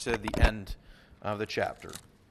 to the end of the chapter.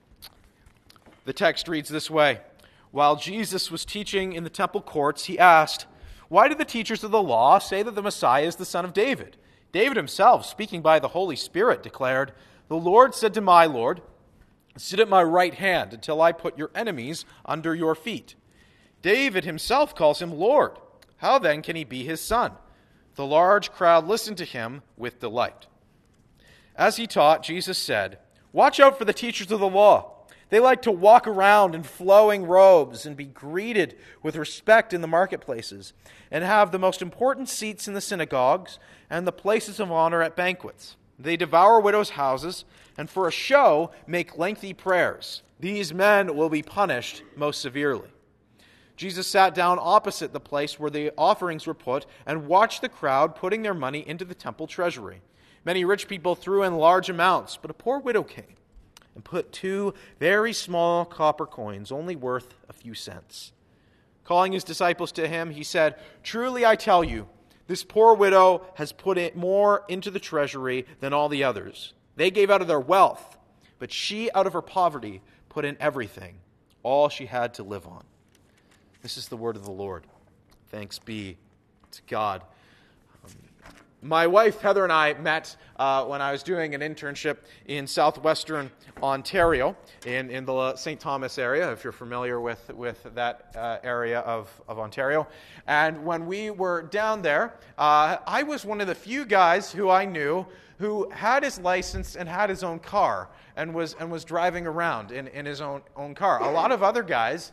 The text reads this way: While Jesus was teaching in the temple courts, he asked, "Why do the teachers of the law say that the Messiah is the son of David? David himself, speaking by the Holy Spirit, declared, 'The Lord said to my Lord, sit at my right hand until I put your enemies under your feet.' David himself calls him Lord. How then can he be his son?" The large crowd listened to him with delight. As he taught, Jesus said, "Watch out for the teachers of the law. They like to walk around in flowing robes and be greeted with respect in the marketplaces, and have the most important seats in the synagogues and the places of honor at banquets. They devour widows' houses, and for a show make lengthy prayers. These men will be punished most severely." Jesus sat down opposite the place where the offerings were put and watched the crowd putting their money into the temple treasury. Many rich people threw in large amounts, but a poor widow came and put 2 very small copper coins, only worth a few cents. Calling his disciples to him, he said, "Truly I tell you, this poor widow has put it more into the treasury than all the others. They gave out of their wealth, but she out of her poverty put in everything, all she had to live on." This is the word of the Lord. Thanks be to God. My wife, Heather, and I met when I was doing an internship in southwestern Ontario, in the St. Thomas area, if you're familiar with that area of Ontario. And when we were down there, I was one of the few guys who I knew who had his license and had his own car and was driving around in his own car. A lot of other guys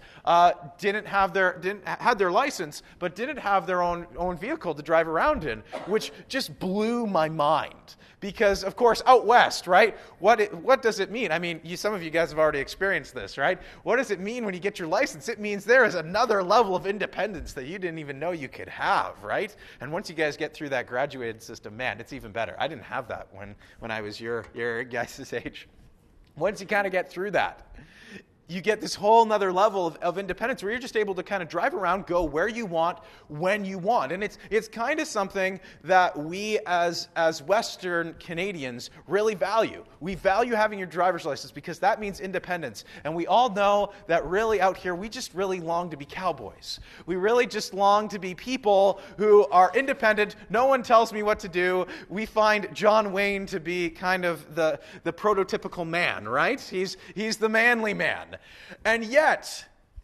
had their license, but didn't have their own vehicle to drive around in, which just blew my mind. Because, of course, out west, right? What does it mean? I mean, some of you guys have already experienced this, right? What does it mean when you get your license? It means there is another level of independence that you didn't even know you could have, right? And once you guys get through that graduated system, man, it's even better. I didn't have that when I was your guys' age. Once you kind of get through that, you get this whole nother level of independence where you're just able to kind of drive around, go where you want, when you want. And it's kind of something that we as Western Canadians really value. We value having your driver's license because that means independence. And we all know that really out here, we just really long to be cowboys. We really just long to be people who are independent. No one tells me what to do. We find John Wayne to be kind of the prototypical man, right? He's the manly man. And yet,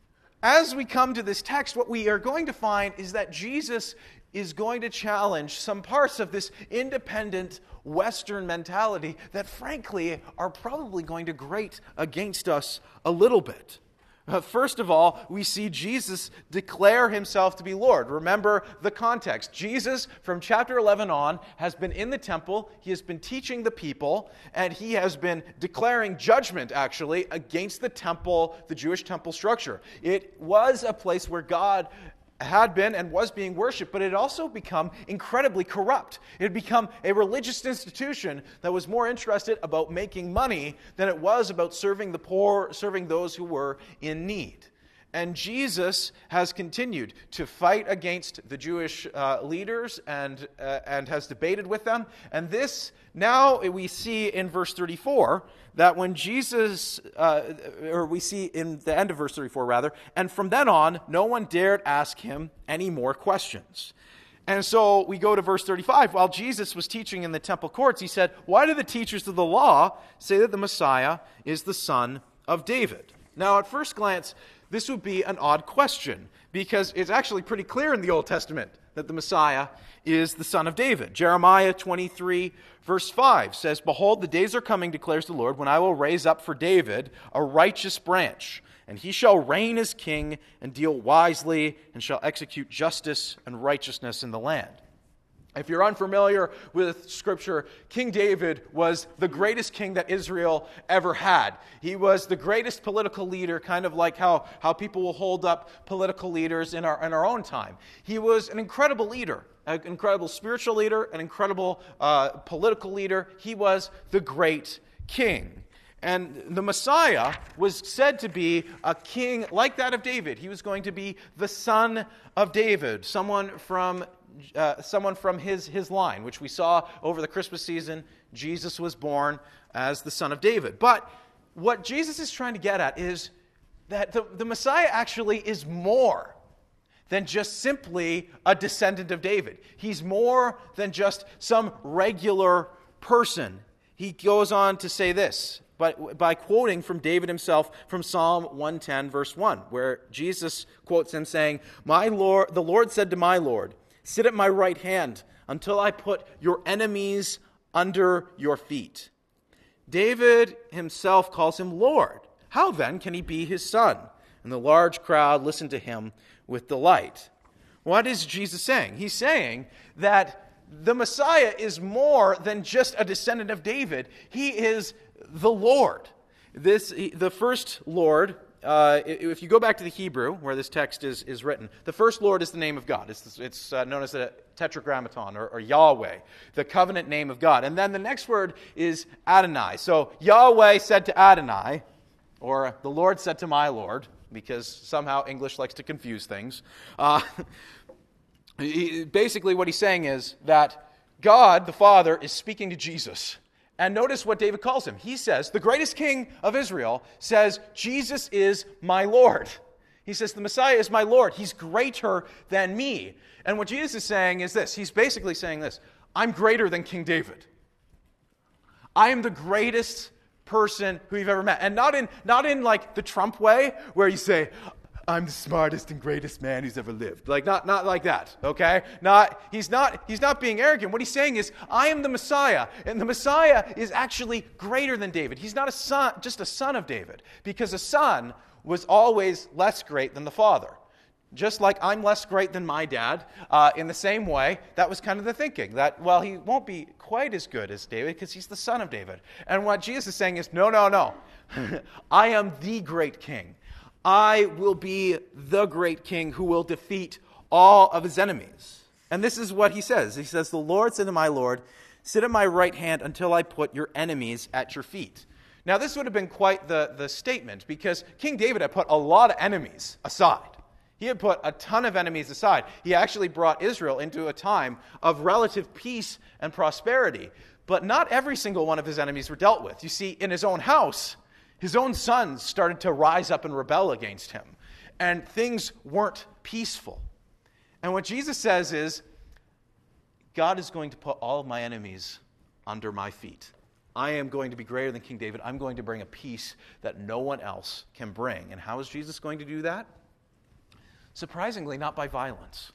as we come to this text, what we are going to find is that Jesus is going to challenge some parts of this independent Western mentality that, frankly, are probably going to grate against us a little bit. First of all, we see Jesus declare himself to be Lord. Remember the context. Jesus, from chapter 11 on, has been in the temple. He has been teaching the people, and he has been declaring judgment, actually, against the temple, the Jewish temple structure. It was a place where God had been and was being worshipped, but it had also become incredibly corrupt. It had become a religious institution that was more interested about making money than it was about serving the poor, serving those who were in need. And Jesus has continued to fight against the Jewish leaders and has debated with them. And this, now we see in verse 34, that when Jesus, or we see in the end of verse 34 rather, and from then on, no one dared ask him any more questions. And so we go to verse 35. While Jesus was teaching in the temple courts, he said, "Why do the teachers of the law say that the Messiah is the son of David?" Now, at first glance, this would be an odd question, because it's actually pretty clear in the Old Testament that the Messiah is the son of David. Jeremiah 23, verse 5 says, "Behold, the days are coming, declares the Lord, when I will raise up for David a righteous branch, and he shall reign as king and deal wisely and shall execute justice and righteousness in the land." If you're unfamiliar with Scripture, King David was the greatest king that Israel ever had. He was the greatest political leader, kind of like how people will hold up political leaders in our own time. He was an incredible leader, an incredible spiritual leader, an incredible political leader. He was the great king. And the Messiah was said to be a king like that of David. He was going to be the son of David, someone from someone from his line, which we saw over the Christmas season. Jesus was born as the son of David. But what Jesus is trying to get at is that the Messiah actually is more than just simply a descendant of David. He's more than just some regular person. He goes on to say this, but by quoting from David himself from Psalm 110, verse 1, where Jesus quotes him saying, "The Lord said to my Lord, sit at my right hand until I put your enemies under your feet." David himself calls him Lord. How then can he be his son? And the large crowd listened to him with delight. What is Jesus saying? He's saying that the Messiah is more than just a descendant of David. He is the Lord. The first Lord, if you go back to the Hebrew, where this text is written, the first Lord is the name of God. It's known as the Tetragrammaton, or Yahweh, the covenant name of God. And then the next word is Adonai. So Yahweh said to Adonai, or the Lord said to my Lord, because somehow English likes to confuse things. Basically what he's saying is that God, the Father, is speaking to Jesus. And notice what David calls him. He says, the greatest king of Israel says, Jesus is my Lord. He says, the Messiah is my Lord. He's greater than me. And what Jesus is saying is this. He's basically saying this. I'm greater than King David. I am the greatest person who you've ever met. And not in like the Trump way, where you say, I'm the smartest and greatest man who's ever lived. Like not like that, okay? He's not being arrogant. What he's saying is, I am the Messiah, and the Messiah is actually greater than David. He's not just a son of David, because a son was always less great than the father. Just like I'm less great than my dad, in the same way, that was kind of the thinking. That, well, he won't be quite as good as David because he's the son of David. And what Jesus is saying is, no. I am the great king. I will be the great king who will defeat all of his enemies. And this is what he says. He says, the Lord said to my Lord, sit at my right hand until I put your enemies at your feet. Now, this would have been quite the statement, because King David had put a lot of enemies aside. He had put a ton of enemies aside. He actually brought Israel into a time of relative peace and prosperity. But not every single one of his enemies were dealt with. You see, in his own house, his own sons started to rise up and rebel against him. And things weren't peaceful. And what Jesus says is, God is going to put all of my enemies under my feet. I am going to be greater than King David. I'm going to bring a peace that no one else can bring. And how is Jesus going to do that? Surprisingly, not by violence.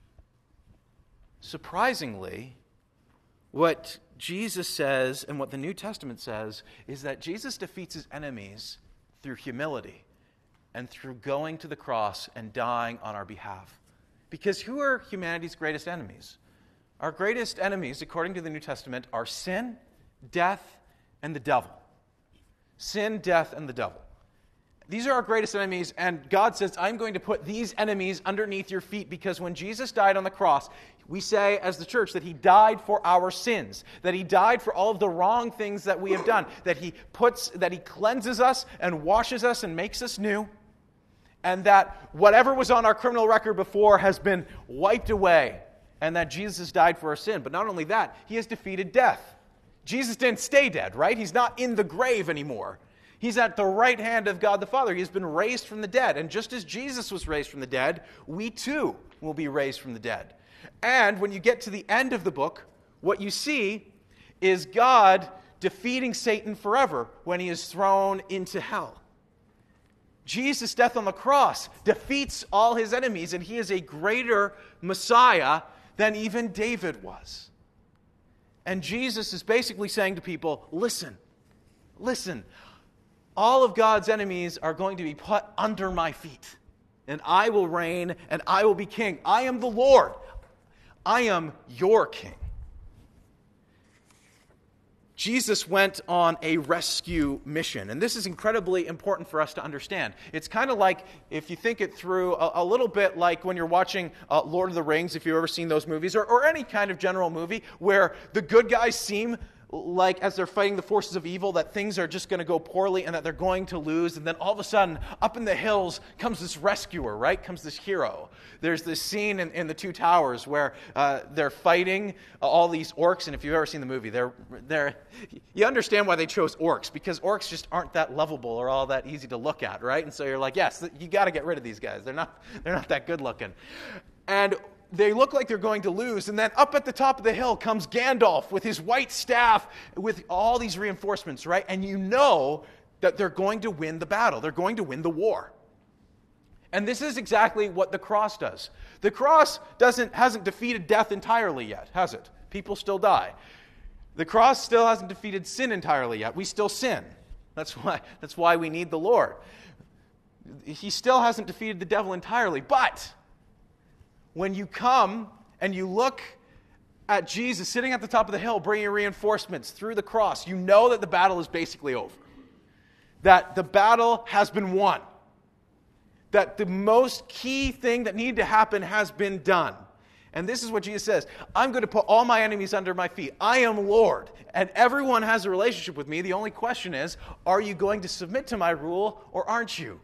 Surprisingly, what Jesus says and what the New Testament says is that Jesus defeats his enemies through humility and through going to the cross and dying on our behalf. Because who are humanity's greatest enemies? Our greatest enemies, according to the New Testament, are sin, death, and the devil. Sin, death, and the devil. These are our greatest enemies, and God says, I'm going to put these enemies underneath your feet, because when Jesus died on the cross, we say as the church that he died for our sins, that he died for all of the wrong things that we have done, that he cleanses us and washes us and makes us new, and that whatever was on our criminal record before has been wiped away, and that Jesus has died for our sin. But not only that, he has defeated death. Jesus didn't stay dead, right? He's not in the grave anymore. He's at the right hand of God the Father. He has been raised from the dead. And just as Jesus was raised from the dead, we too will be raised from the dead. And when you get to the end of the book, what you see is God defeating Satan forever when he is thrown into hell. Jesus' death on the cross defeats all his enemies, and he is a greater Messiah than even David was. And Jesus is basically saying to people, listen, all of God's enemies are going to be put under my feet, and I will reign, and I will be king. I am the Lord. I am your king. Jesus went on a rescue mission, and this is incredibly important for us to understand. It's kind of like, if you think it through, a little bit like when you're watching Lord of the Rings, if you've ever seen those movies, or any kind of general movie where the good guys seem like as they're fighting the forces of evil, that things are just going to go poorly and that they're going to lose. And then all of a sudden, up in the hills comes this rescuer, right? Comes this hero. There's this scene in the Two Towers where they're fighting all these orcs. And if you've ever seen the movie, you understand why they chose orcs, because orcs just aren't that lovable or all that easy to look at, right? And so you're like, yes, you got to get rid of these guys. They're not that good looking. And they look like they're going to lose, and then up at the top of the hill comes Gandalf with his white staff with all these reinforcements, right? And you know that they're going to win the battle. They're going to win the war. And this is exactly what the cross does. The cross hasn't defeated death entirely yet, has it? People still die. The cross still hasn't defeated sin entirely yet. We still sin. That's why we need the Lord. He still hasn't defeated the devil entirely, but when you come and you look at Jesus sitting at the top of the hill bringing reinforcements through the cross, you know that the battle is basically over. That the battle has been won. That the most key thing that needed to happen has been done. And this is what Jesus says: I'm going to put all my enemies under my feet. I am Lord, and everyone has a relationship with me. The only question is, are you going to submit to my rule or aren't you?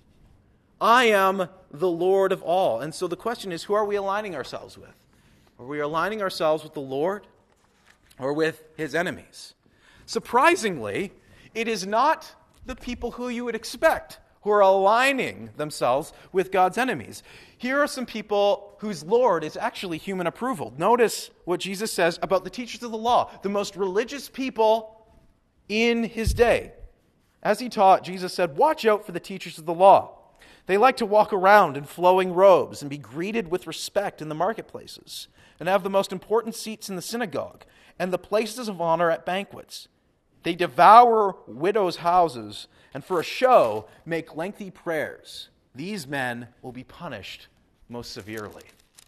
I am the Lord of all. And so the question is, who are we aligning ourselves with? Are we aligning ourselves with the Lord or with his enemies? Surprisingly, it is not the people who you would expect who are aligning themselves with God's enemies. Here are some people whose Lord is actually human approval. Notice what Jesus says about the teachers of the law, the most religious people in his day. As he taught, Jesus said, "Watch out for the teachers of the law. They like to walk around in flowing robes and be greeted with respect in the marketplaces and have the most important seats in the synagogue and the places of honor at banquets. They devour widows' houses and for a show make lengthy prayers. These men will be punished most severely."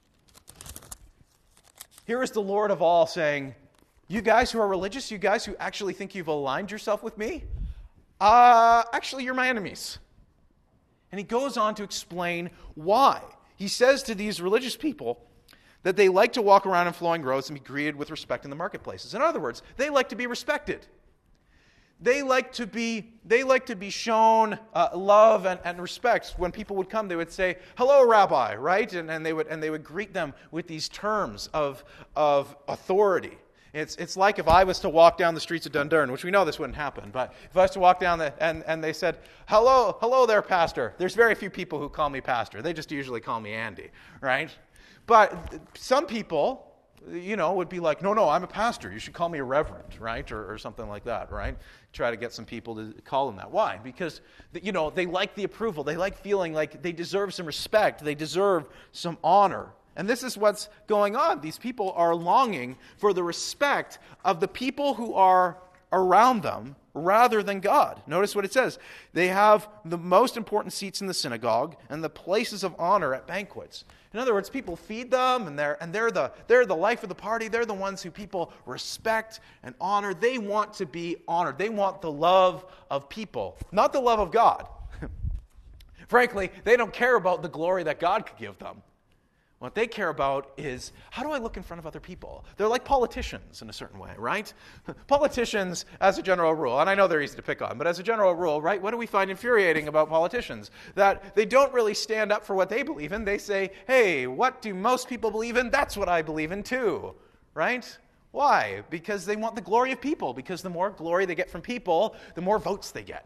Here is the Lord of all saying, you guys who are religious, you guys who actually think you've aligned yourself with me, actually you're my enemies. And he goes on to explain why. He says to these religious people that they like to walk around in flowing robes and be greeted with respect in the marketplaces. In other words, they like to be respected. They like to be shown love and respect. When people would come, they would say, "Hello, Rabbi," right? And they would greet them with these terms of authority. It's like if I was to walk down the streets of Dundurn, which we know this wouldn't happen, but if I was to walk down and they said, hello there, Pastor. There's very few people who call me Pastor. They just usually call me Andy, right? But some people, would be like, no, I'm a pastor. You should call me a reverend, right? Or something like that, right? Try to get some people to call them that. Why? Because, they like the approval. They like feeling like they deserve some respect. They deserve some honor. And this is what's going on. These people are longing for the respect of the people who are around them rather than God. Notice what it says. They have the most important seats in the synagogue and the places of honor at banquets. In other words, people feed them, and they're the life of the party. They're the ones who people respect and honor. They want to be honored. They want the love of people, not the love of God. Frankly, they don't care about the glory that God could give them. What they care about is, how do I look in front of other people? They're like politicians in a certain way, right? Politicians, as a general rule, and I know they're easy to pick on, but as a general rule, right, what do we find infuriating about politicians? That they don't really stand up for what they believe in. They say, hey, what do most people believe in? That's what I believe in too, right? Why? Because they want the glory of people, because the more glory they get from people, the more votes they get.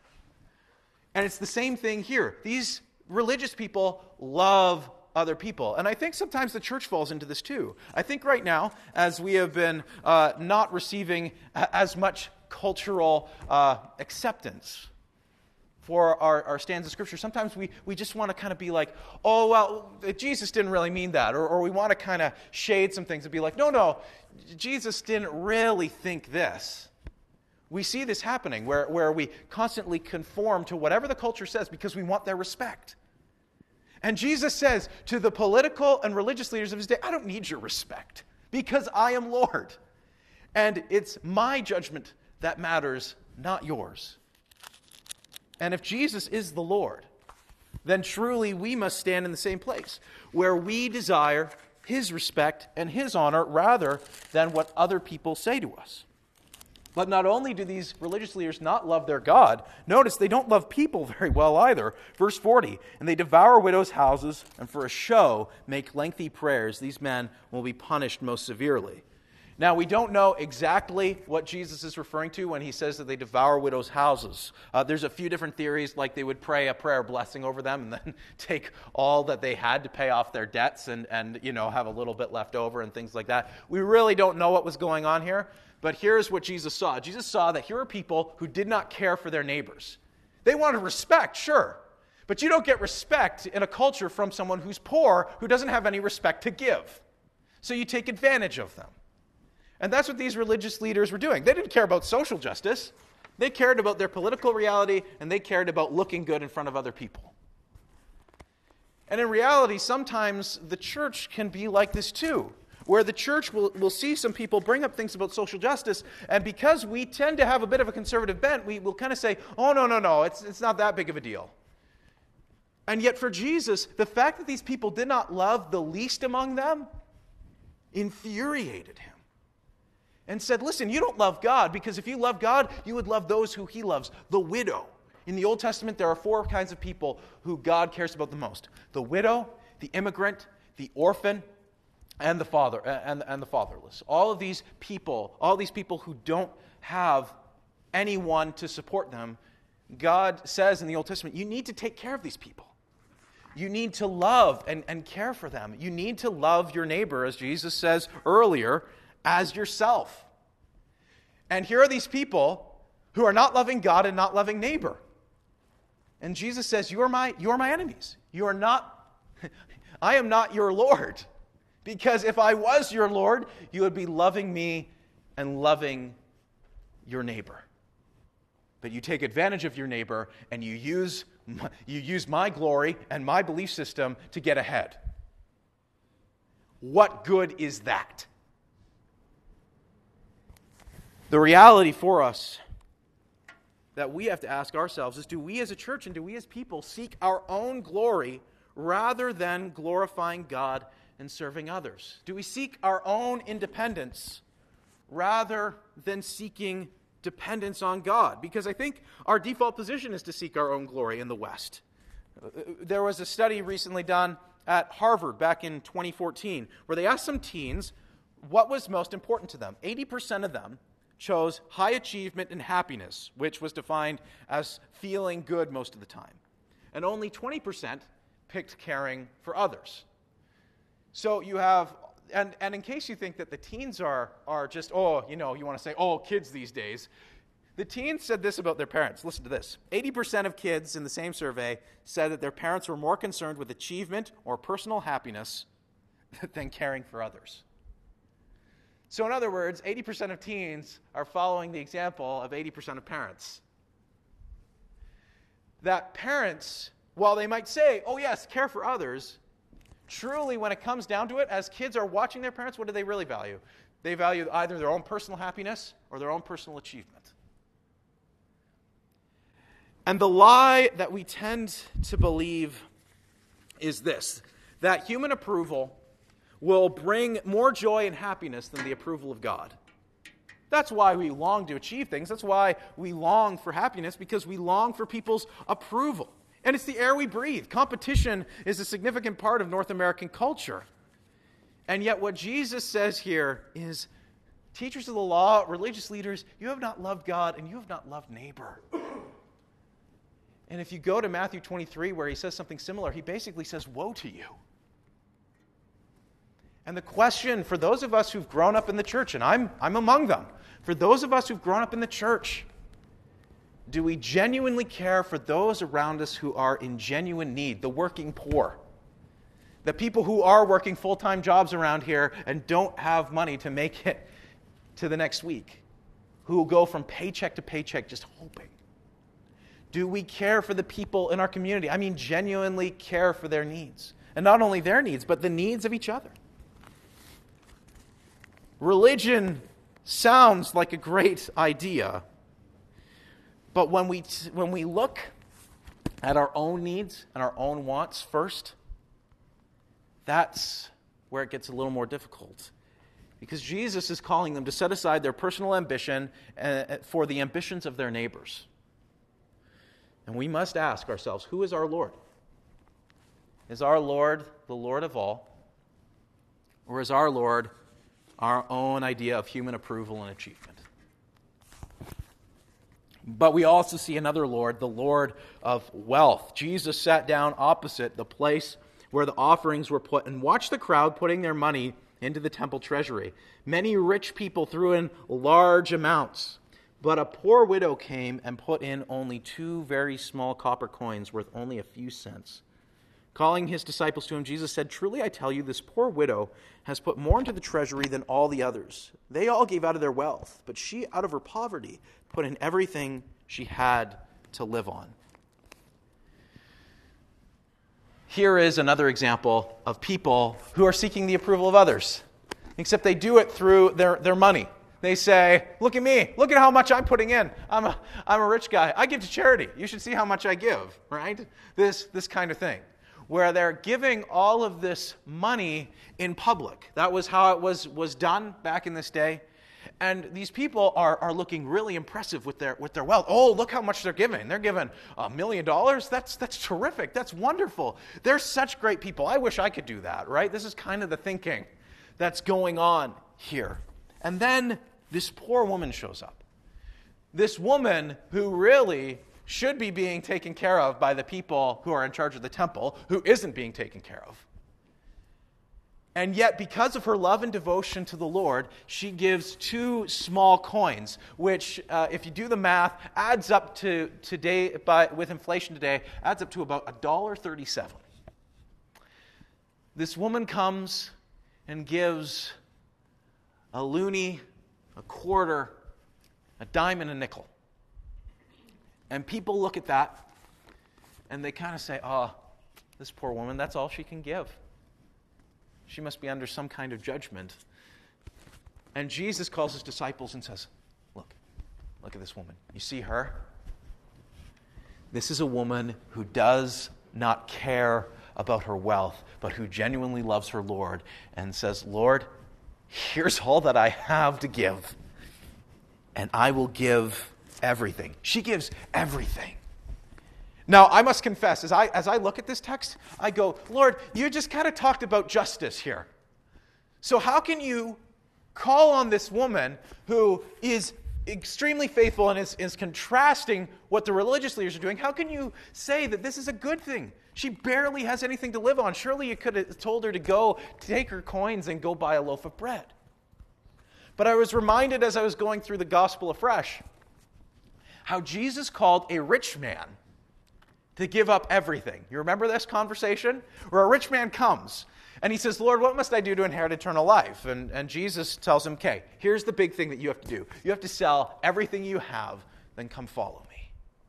And it's the same thing here. These religious people love other people. And I think sometimes the church falls into this too. I think right now, as we have been not receiving as much cultural acceptance for our stands of Scripture, sometimes we just want to kind of be like, oh, well, Jesus didn't really mean that. Or we want to kind of shade some things and be like, no, Jesus didn't really think this. We see this happening where we constantly conform to whatever the culture says because we want their respect. And Jesus says to the political and religious leaders of his day, I don't need your respect because I am Lord. And it's my judgment that matters, not yours. And if Jesus is the Lord, then truly we must stand in the same place where we desire his respect and his honor rather than what other people say to us. But not only do these religious leaders not love their God, notice they don't love people very well either. Verse 40, and they devour widows' houses, and for a show make lengthy prayers. These men will be punished most severely. Now, we don't know exactly what Jesus is referring to when he says that they devour widows' houses. There's a few different theories, like they would pray a prayer blessing over them and then take all that they had to pay off their debts and have a little bit left over and things like that. We really don't know what was going on here, but here's what Jesus saw. Jesus saw that here are people who did not care for their neighbors. They wanted respect, sure, but you don't get respect in a culture from someone who's poor, who doesn't have any respect to give. So you take advantage of them. And that's what these religious leaders were doing. They didn't care about social justice. They cared about their political reality, and they cared about looking good in front of other people. And in reality, sometimes the church can be like this too, where the church will see some people bring up things about social justice, and because we tend to have a bit of a conservative bent, we will kind of say, oh, no, it's not that big of a deal. And yet for Jesus, the fact that these people did not love the least among them infuriated him. And said, listen, you don't love God, because if you love God, you would love those who he loves, the widow. In the Old Testament, there are 4 kinds of people who God cares about the most: the widow, the immigrant, the orphan, and the father and the fatherless. All these people who don't have anyone to support them, God says in the Old Testament, you need to take care of these people. You need to love and care for them. You need to love your neighbor, as Jesus says earlier, as yourself. And here are these people who are not loving God and not loving neighbor. And Jesus says, you are my enemies. You are not, I am not your Lord. Because if I was your Lord, you would be loving me and loving your neighbor. But you take advantage of your neighbor and you use my glory and my belief system to get ahead. What good is that? The reality for us that we have to ask ourselves is, do we as a church and do we as people seek our own glory rather than glorifying God and serving others? Do we seek our own independence rather than seeking dependence on God? Because I think our default position is to seek our own glory in the West. There was a study recently done at Harvard back in 2014 where they asked some teens what was most important to them. 80% of them chose high achievement and happiness, which was defined as feeling good most of the time. And only 20% picked caring for others. So you have, and in case you think that the teens are just, you want to say, kids these days, the teens said this about their parents. Listen to this. 80% of kids in the same survey said that their parents were more concerned with achievement or personal happiness than caring for others. So in other words, 80% of teens are following the example of 80% of parents. That parents, while they might say, oh yes, care for others, truly when it comes down to it, as kids are watching their parents, what do they really value? They value either their own personal happiness or their own personal achievement. And the lie that we tend to believe is this, that human approval will bring more joy and happiness than the approval of God. That's why we long to achieve things. That's why we long for happiness, because we long for people's approval. And it's the air we breathe. Competition is a significant part of North American culture. And yet what Jesus says here is, teachers of the law, religious leaders, you have not loved God and you have not loved neighbor. And if you go to Matthew 23 where he says something similar, he basically says, woe to you. And the question for those of us who've grown up in the church, and I'm among them, for those of us who've grown up in the church, do we genuinely care for those around us who are in genuine need, the working poor, the people who are working full-time jobs around here and don't have money to make it to the next week, who will go from paycheck to paycheck just hoping? Do we care for the people in our community? I mean, genuinely care for their needs. And not only their needs, but the needs of each other. Religion sounds like a great idea, but when we look at our own needs and our own wants first, that's where it gets a little more difficult. Because Jesus is calling them to set aside their personal ambition for the ambitions of their neighbors. And we must ask ourselves, who is our Lord? Is our Lord the Lord of all? Or is our Lord our own idea of human approval and achievement? But we also see another Lord, the Lord of wealth. Jesus sat down opposite the place where the offerings were put and watched the crowd putting their money into the temple treasury. Many rich people threw in large amounts, but a poor widow came and put in only 2 very small copper coins worth only a few cents. Calling his disciples to him, Jesus said, "Truly I tell you, this poor widow has put more into the treasury than all the others. They all gave out of their wealth, but she, out of her poverty, put in everything she had to live on." Here is another example of people who are seeking the approval of others, except they do it through their money. They say, "Look at me. Look at how much I'm putting in. I'm a rich guy. I give to charity. You should see how much I give," right? This kind of thing, where they're giving all of this money in public. That was how it was done back in this day. And these people are looking really impressive with their wealth. Oh, look how much they're giving. They're giving $1 million. That's terrific. That's wonderful. They're such great people. I wish I could do that, right? This is kind of the thinking that's going on here. And then this poor woman shows up. This woman who really should be being taken care of by the people who are in charge of the temple, who isn't being taken care of. And yet, because of her love and devotion to the Lord, she gives 2 small coins, which, if you do the math, adds up to today, with inflation today, adds up to about $1.37. This woman comes and gives a loonie, a quarter, a dime, and a nickel. And people look at that, and they kind of say, "Oh, this poor woman, that's all she can give. She must be under some kind of judgment." And Jesus calls his disciples and says, look at this woman. You see her? This is a woman who does not care about her wealth, but who genuinely loves her Lord and says, "Lord, here's all that I have to give, and I will give everything." She gives everything. Now, I must confess, as I look at this text, I go, "Lord, you just kind of talked about justice here. So how can you call on this woman who is extremely faithful and is contrasting what the religious leaders are doing? How can you say that this is a good thing? She barely has anything to live on. Surely you could have told her to go take her coins and go buy a loaf of bread." But I was reminded as I was going through the gospel afresh how Jesus called a rich man to give up everything. You remember this conversation? Where a rich man comes and he says, "Lord, what must I do to inherit eternal life?" And Jesus tells him, "Okay, here's the big thing that you have to do. You have to sell everything you have, then come follow me."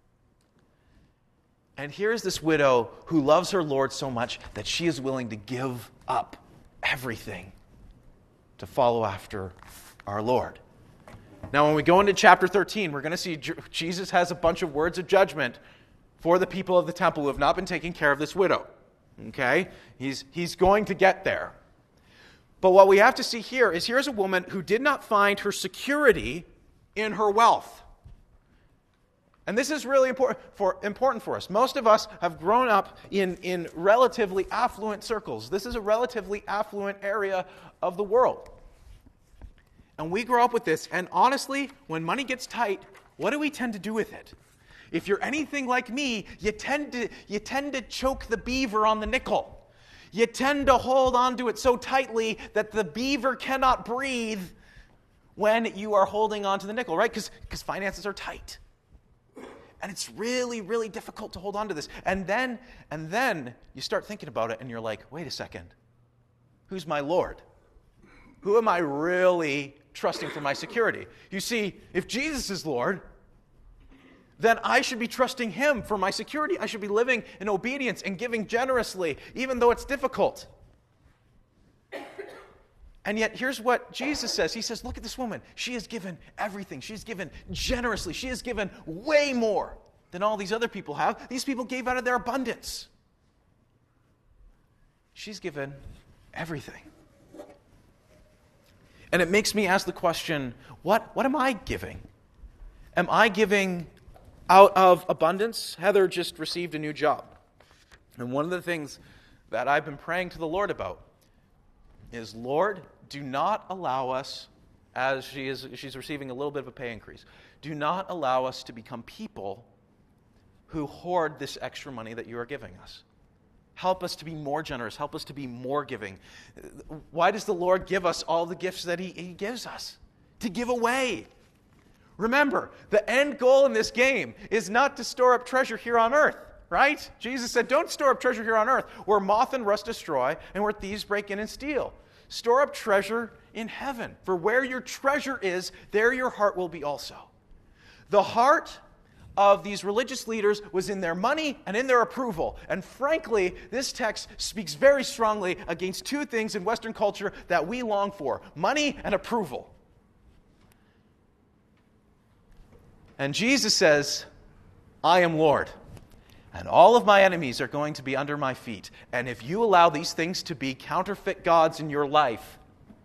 And here's this widow who loves her Lord so much that she is willing to give up everything to follow after our Lord. Now, when we go into chapter 13, we're going to see Jesus has a bunch of words of judgment for the people of the temple who have not been taking care of this widow. Okay? He's going to get there. But what we have to see here is here's a woman who did not find her security in her wealth. And this is really important for us. Most of us have grown up in relatively affluent circles. This is a relatively affluent area of the world. And we grow up with this, and honestly, when money gets tight, what do we tend to do with it? If you're anything like me, you tend to choke the beaver on the nickel. You tend to hold onto it so tightly that the beaver cannot breathe when you are holding onto the nickel, right? Because finances are tight. And it's really, really difficult to hold on to this. And then you start thinking about it, and you're like, wait a second. Who's my Lord? Who am I really trusting for my security? You see, if Jesus is Lord, then I should be trusting him for my security. I should be living in obedience and giving generously, even though it's difficult. And yet, here's what Jesus says. He says, look at this woman. She has given everything. She's given generously. She has given way more than all these other people have. These people gave out of their abundance. She's given everything. And it makes me ask the question, what am I giving? Am I giving out of abundance? Heather just received a new job. And one of the things that I've been praying to the Lord about is, Lord, do not allow us, as she's receiving a little bit of a pay increase, do not allow us to become people who hoard this extra money that you are giving us. Help us to be more generous. Help us to be more giving. Why does the Lord give us all the gifts that He gives us? To give away. Remember, the end goal in this game is not to store up treasure here on earth, right? Jesus said, don't store up treasure here on earth, where moth and rust destroy and where thieves break in and steal. Store up treasure in heaven. For where your treasure is, there your heart will be also. The heart of these religious leaders was in their money and in their approval. And frankly, this text speaks very strongly against two things in Western culture that we long for: money and approval. And Jesus says, I am Lord, and all of my enemies are going to be under my feet. And if you allow these things to be counterfeit gods in your life,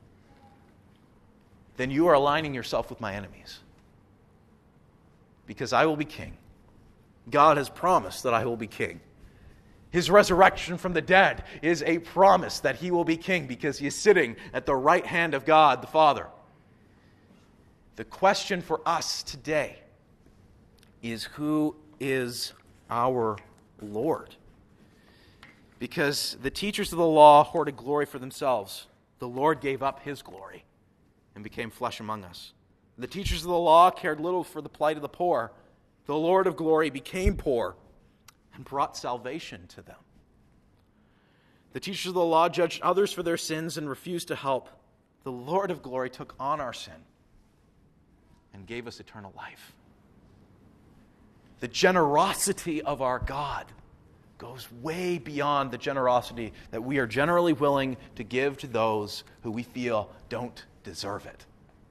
then you are aligning yourself with my enemies. Because I will be king. God has promised that I will be king. His resurrection from the dead is a promise that He will be king because He is sitting at the right hand of God the Father. The question for us today is, who is our Lord? Because the teachers of the law hoarded glory for themselves. The Lord gave up His glory and became flesh among us. The teachers of the law cared little for the plight of the poor. The Lord of glory became poor and brought salvation to them. The teachers of the law judged others for their sins and refused to help. The Lord of glory took on our sin and gave us eternal life. The generosity of our God goes way beyond the generosity that we are generally willing to give to those who we feel don't deserve it.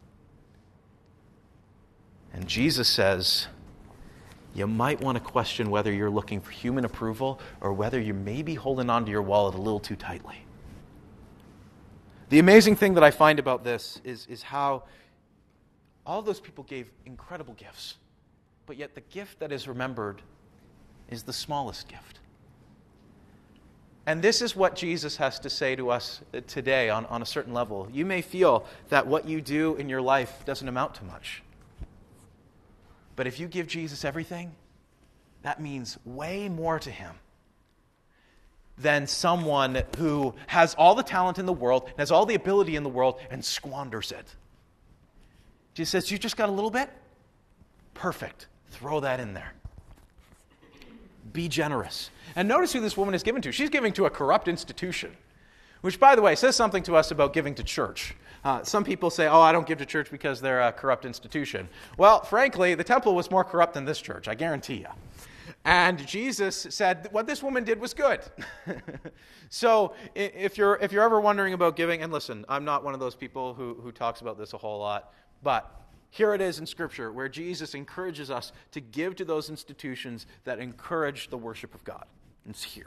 And Jesus says, you might want to question whether you're looking for human approval or whether you may be holding onto your wallet a little too tightly. The amazing thing that I find about this is how all those people gave incredible gifts, but yet the gift that is remembered is the smallest gift. And this is what Jesus has to say to us today on a certain level. You may feel that what you do in your life doesn't amount to much. But if you give Jesus everything, that means way more to Him than someone who has all the talent in the world, and has all the ability in the world, and squanders it. Jesus says, you just got a little bit? Perfect. Throw that in there. Be generous. And notice who this woman is given to. She's giving to a corrupt institution, which, by the way, says something to us about giving to church. Some people say, I don't give to church because they're a corrupt institution. Well, frankly, the temple was more corrupt than this church, I guarantee you. And Jesus said what this woman did was good. So if you're ever wondering about giving, and listen, I'm not one of those people who talks about this a whole lot, but here it is in Scripture where Jesus encourages us to give to those institutions that encourage the worship of God. It's here.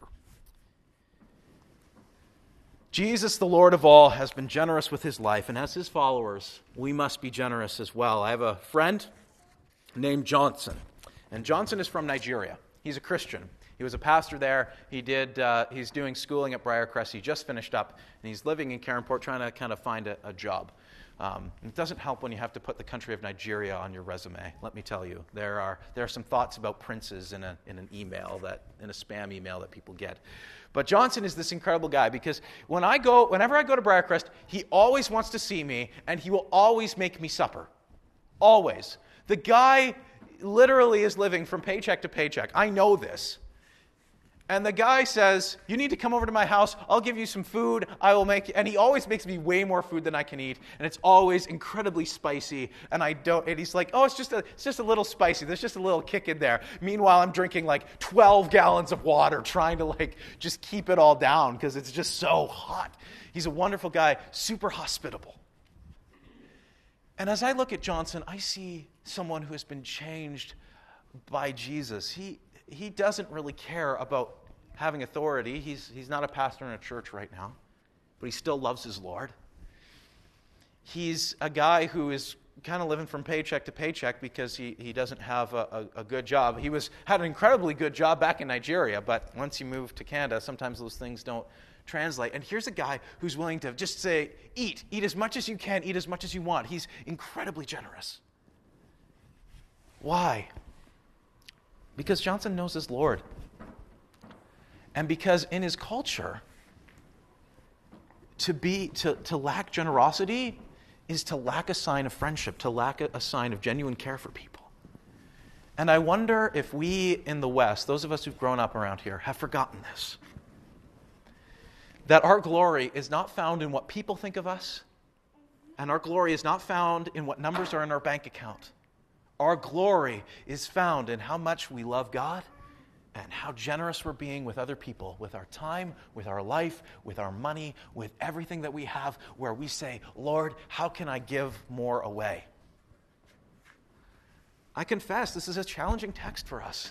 Jesus, the Lord of all, has been generous with His life, and as His followers, we must be generous as well. I have a friend named Johnson, and Johnson is from Nigeria. He's a Christian. He was a pastor there. He's doing schooling at Briarcrest. He just finished up, and he's living in Cairnport trying to kind of find a job. It doesn't help when you have to put the country of Nigeria on your resume. Let me tell you, there are some thoughts about princes in an email in a spam email that people get. But Johnson is this incredible guy because whenever I go to Briarcrest, he always wants to see me, and he will always make me supper. Always. The guy literally is living from paycheck to paycheck. I know this. And the guy says, you need to come over to my house. I'll give you some food. I will make, and he always makes me way more food than I can eat. And it's always incredibly spicy. And he's like, it's just a little spicy. There's just a little kick in there. Meanwhile, I'm drinking like 12 gallons of water, trying to just keep it all down because it's just so hot. He's a wonderful guy, super hospitable. And as I look at Johnson, I see someone who has been changed by Jesus. He doesn't really care about having authority. He's not a pastor in a church right now, but he still loves his Lord. He's a guy who is kind of living from paycheck to paycheck because he doesn't have a good job. He had an incredibly good job back in Nigeria, but once you move to Canada, sometimes those things don't translate. And here's a guy who's willing to just say, eat as much as you can, eat as much as you want. He's incredibly generous. Why? Because Johnson knows his Lord. And because in his culture, to lack generosity is to lack a sign of friendship, to lack a sign of genuine care for people. And I wonder if we in the West, those of us who've grown up around here, have forgotten this. That our glory is not found in what people think of us, and our glory is not found in what numbers are in our bank account. Our glory is found in how much we love God and how generous we're being with other people, with our time, with our life, with our money, with everything that we have, where we say, Lord, how can I give more away? I confess, this is a challenging text for us.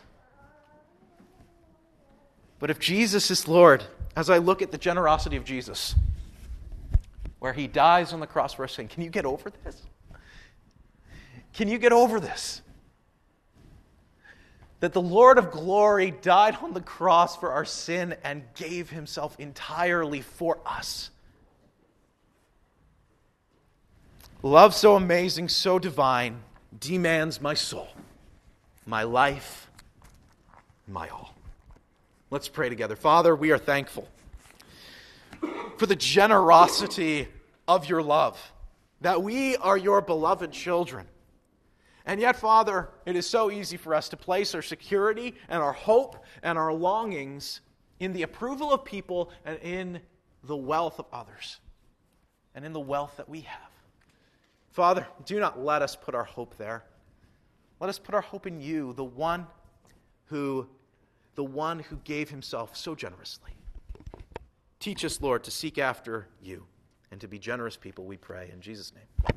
But if Jesus is Lord, as I look at the generosity of Jesus, where he dies on the cross for our sin, can you get over this? Can you get over this? That the Lord of glory died on the cross for our sin and gave himself entirely for us. Love so amazing, so divine, demands my soul, my life, my all. Let's pray together. Father, we are thankful for the generosity of your love, that we are your beloved children. And yet, Father, it is so easy for us to place our security and our hope and our longings in the approval of people and in the wealth of others and in the wealth that we have. Father, do not let us put our hope there. Let us put our hope in you, the one who gave himself so generously. Teach us, Lord, to seek after you and to be generous people, we pray in Jesus' name.